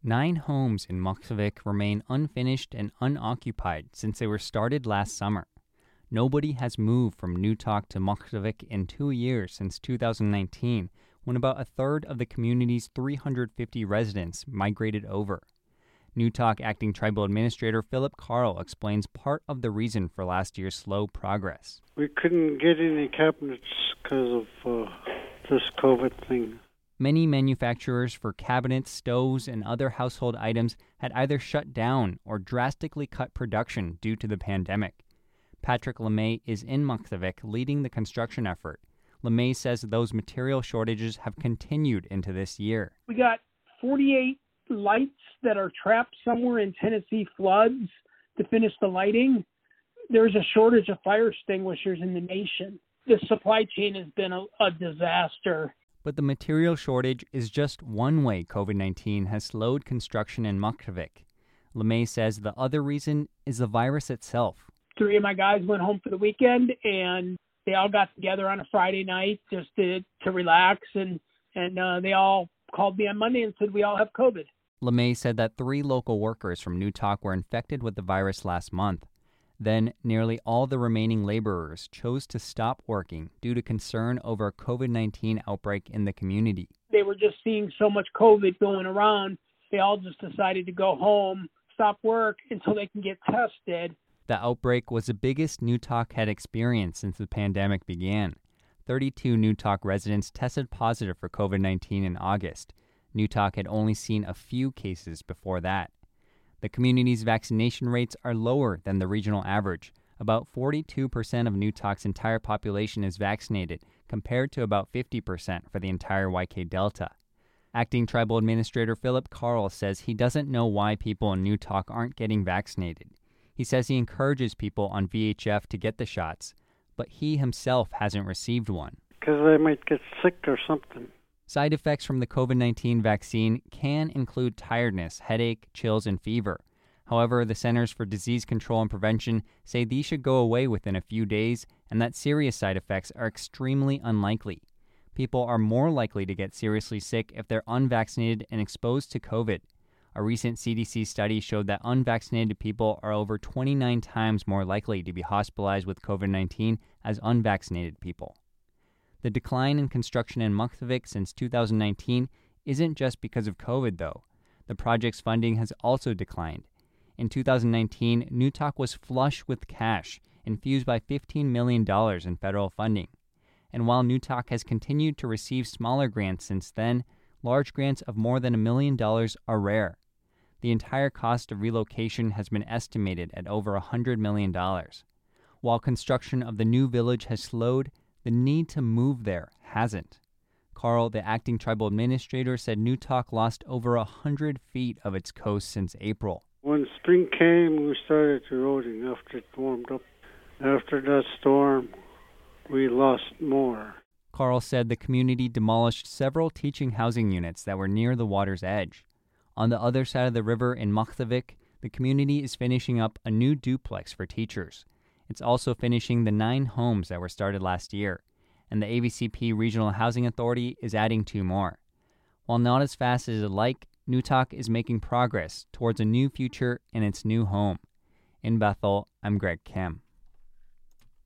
9 homes in Muxvik remain unfinished and unoccupied since they were started last summer. Nobody has moved from Newtok to Muxvik in 2 years since 2019, when about a third of the community's 350 residents migrated over. Newtok Acting Tribal Administrator Philip Carl explains part of the reason for last year's slow progress. We couldn't get any cabinets because of this COVID thing. Many manufacturers for cabinets, stoves, and other household items had either shut down or drastically cut production due to the pandemic. Patrick LeMay is in Muxvik leading the construction effort. LeMay says those material shortages have continued into this year. We got 48 lights that are trapped somewhere in Tennessee floods to finish the lighting. There's a shortage of fire extinguishers in the nation. The supply chain has been a disaster. But the material shortage is just one way COVID-19 has slowed construction in Muxvik. LeMay says the other reason is the virus itself. 3 of my guys went home for the weekend, and they all got together on a Friday night just to relax, and they all called me on Monday and said we all have COVID. LeMay said that 3 local workers from Newtok were infected with the virus last month. Then, nearly all the remaining laborers chose to stop working due to concern over a COVID-19 outbreak in the community. They were just seeing so much COVID going around, they all just decided to go home, stop work until they can get tested. The outbreak was the biggest Newtok had experienced since the pandemic began. 32 Newtok residents tested positive for COVID-19 in August. Newtok had only seen a few cases before that. The community's vaccination rates are lower than the regional average. About 42% of Newtok's entire population is vaccinated, compared to about 50% for the entire YK Delta. Acting Tribal Administrator Philip Carl says he doesn't know why people in Newtok aren't getting vaccinated. He says he encourages people on VHF to get the shots, but he himself hasn't received one. Because they might get sick or something. Side effects from the COVID-19 vaccine can include tiredness, headache, chills, and fever. However, the Centers for Disease Control and Prevention say these should go away within a few days and that serious side effects are extremely unlikely. People are more likely to get seriously sick if they're unvaccinated and exposed to COVID. A recent CDC study showed that unvaccinated people are over 29 times more likely to be hospitalized with COVID-19 as unvaccinated people. The decline in construction in Muxvik since 2019 isn't just because of COVID, though. The project's funding has also declined. In 2019, Newtok was flush with cash, infused by $15 million in federal funding. And while Newtok has continued to receive smaller grants since then, large grants of more than $1 million are rare. The entire cost of relocation has been estimated at over $100 million. While construction of the new village has slowed, the need to move there hasn't. Carl, the acting tribal administrator, said Newtok lost over 100 feet of its coast since April. When spring came, we started eroding after it warmed up. After that storm, we lost more. Carl said the community demolished several teaching housing units that were near the water's edge. On the other side of the river in Muxvik, the community is finishing up a new duplex for teachers. It's also finishing the 9 homes that were started last year, and the AVCP Regional Housing Authority is adding 2 more. While not as fast as it'd like, Newtok is making progress towards a new future in its new home. In Bethel, I'm Greg Kim.